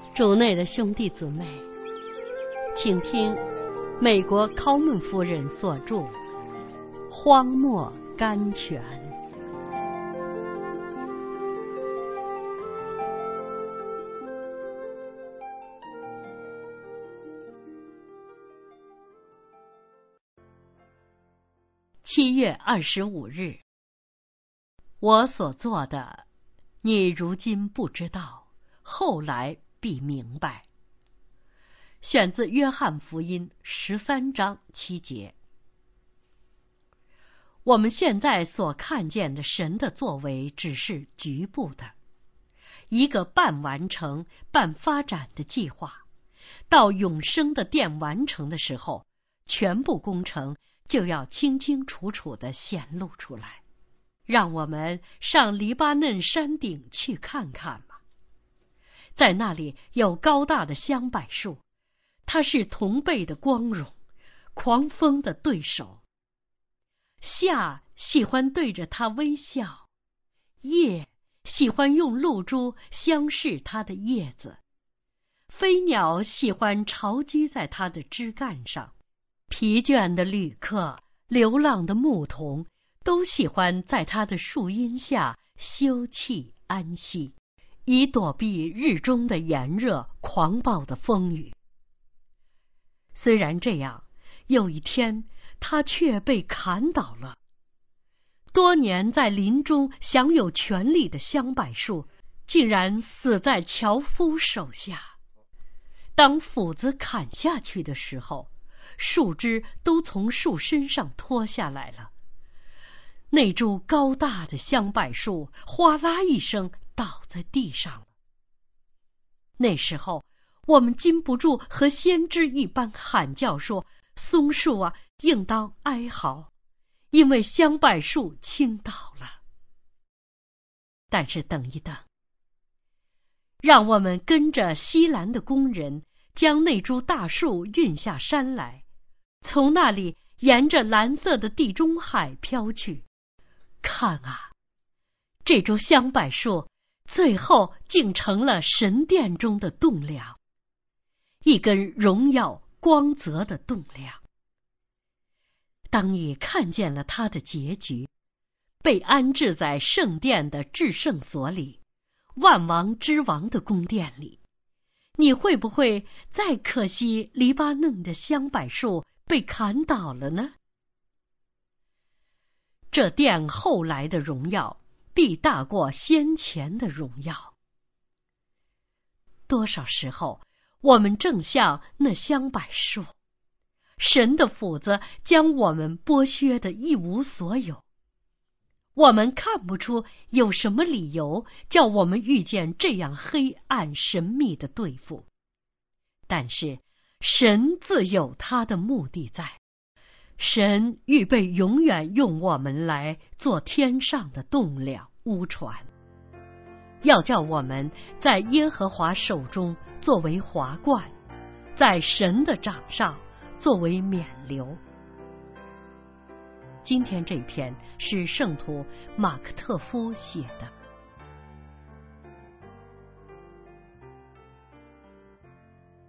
主内的兄弟姊妹，请听美国考门夫人所著《荒漠甘泉》。7月25日，我所做的，你如今不知道，后来必明白。选自约翰福音13章7节。我们现在所看见的神的作为只是局部的，一个半完成、半发展的计划，到永生的殿完成的时候，全部工程就要清清楚楚地显露出来。让我们上黎巴嫩山顶去看看吧。在那里有高大的香柏树，它是同辈的光荣，狂风的对手。夏喜欢对着它微笑，叶喜欢用露珠相视它的叶子，飞鸟喜欢巢居在它的枝干上，疲倦的旅客、流浪的牧童都喜欢在它的树荫下休憩安息，以躲避日中的炎热、狂暴的风雨。虽然这样，有一天它却被砍倒了。多年在林中享有权力的香柏树，竟然死在樵夫手下。当斧子砍下去的时候，树枝都从树身上脱下来了。那株高大的香柏树哗啦一声倒在地上了。那时候我们禁不住和先知一般喊叫说，松树啊，应当哀嚎，因为香柏树倾倒了。但是等一等，让我们跟着西兰的工人将那株大树运下山来，从那里沿着蓝色的地中海飘去。看啊，这株香柏树最后竟成了神殿中的栋梁，一根荣耀光泽的栋梁。当你看见了它的结局，被安置在圣殿的至圣所里，万王之王的宫殿里，你会不会再可惜黎巴嫩的香柏树被砍倒了呢？这殿后来的荣耀必大过先前的荣耀。多少时候我们正像那香柏树，神的斧子将我们剥削得一无所有。我们看不出有什么理由叫我们遇见这样黑暗神秘的对付，但是神自有他的目的在。神预备永远用我们来做天上的栋梁屋船，要叫我们在耶和华手中作为华冠，在神的掌上作为冕旒。今天这篇是圣徒马克特夫写的。